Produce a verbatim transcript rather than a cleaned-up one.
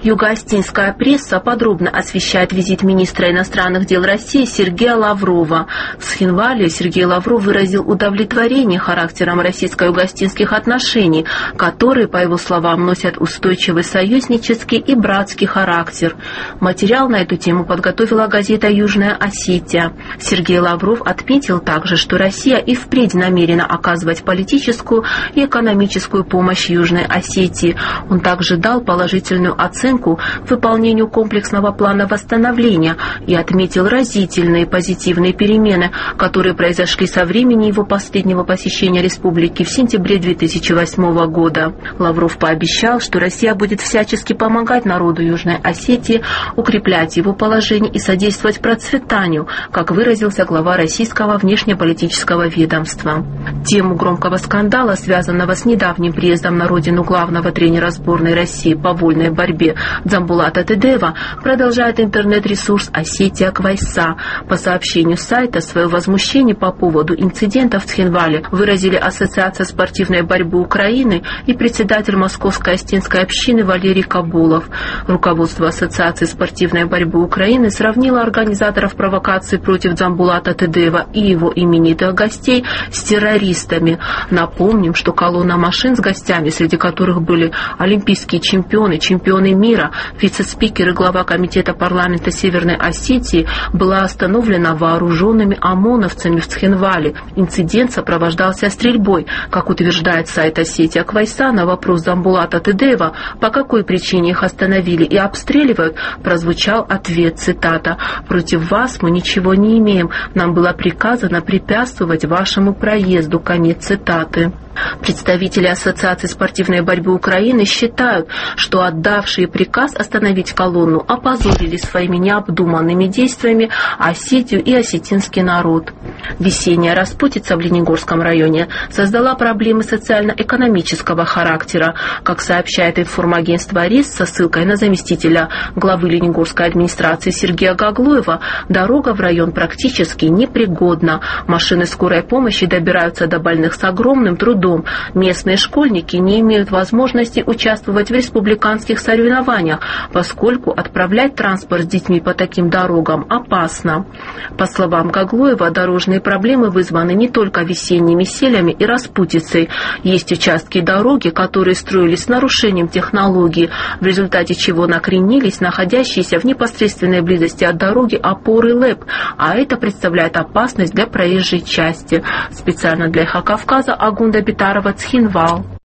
Юго-Остинская пресса подробно освещает визит министра иностранных дел России Сергея Лаврова. В Схинвале Сергей Лавров выразил удовлетворение характером российско-юго-остинских отношений, которые, по его словам, носят устойчивый союзнический и братский характер. Материал на эту тему подготовила газета «Южная Осетия». Сергей Лавров отметил также, что Россия и впредь намерена оказывать политическую и экономическую помощь Южной Осетии. Он также дал положительную оценку выполнению комплексного плана восстановления и отметил разительные позитивные перемены, которые произошли со времени его последнего посещения республики в сентябре две тысячи восьмого года. Лавров пообещал, что Россия будет всячески помогать народу Южной Осетии, укреплять его положение и содействовать процветанию, как выразился глава российского внешнеполитического ведомства. Тему громкого скандала, связанного с недавним приездом на родину главного тренера сборной России по вольной борьбе Дзамбулата Тедеева, продолжает интернет-ресурс «Осетия Квайса». По сообщению сайта, свое возмущение по поводу инцидента в Схинвале выразили Ассоциация спортивной борьбы Украины и председатель Московской Остинской общины Валерий Кабулов. Руководство Ассоциации спортивной борьбы Украины сравнило организаторов провокации против Дзамбулата Тедеева и его именитых гостей с террористами. Напомним, что колонна машин с гостями, среди которых были олимпийские чемпионы, чемпионы мира, вице-спикер и глава комитета парламента Северной Осетии, была остановлена вооруженными ОМОНовцами в Схинвале. Инцидент сопровождался стрельбой. Как утверждает сайт «Осетия Квайса», на вопрос Дзамбулата Тедеева, по какой причине их остановили и обстреливают, прозвучал ответ, цитата: «Против вас мы ничего не имеем. Нам было приказано препятствовать вашему проезду». Конец цитаты. Представители Ассоциации спортивной борьбы Украины считают, что отдавшие приказ остановить колонну опозорили своими необдуманными действиями Осетию и осетинский народ. Весенняя распутица в Ленигорском районе создала проблемы социально-экономического характера. Как сообщает информагентство РИС со ссылкой на заместителя главы Ленигорской администрации Сергея Гаглоева, дорога в район практически непригодна. Машины скорой помощи добираются до больных с огромным трудом. Местные школьники не имеют возможности участвовать в республиканских соревнованиях, поскольку отправлять транспорт с детьми по таким дорогам опасно. По словам Гаглоева, дорожные проблемы вызваны не только весенними селями и распутицей. Есть участки дороги, которые строились с нарушением технологии, в результате чего накренились находящиеся в непосредственной близости от дороги опоры ЛЭП, а это представляет опасность для проезжей части. Специально для Эхо Кавказа Агунда Битарова, Цхинвал.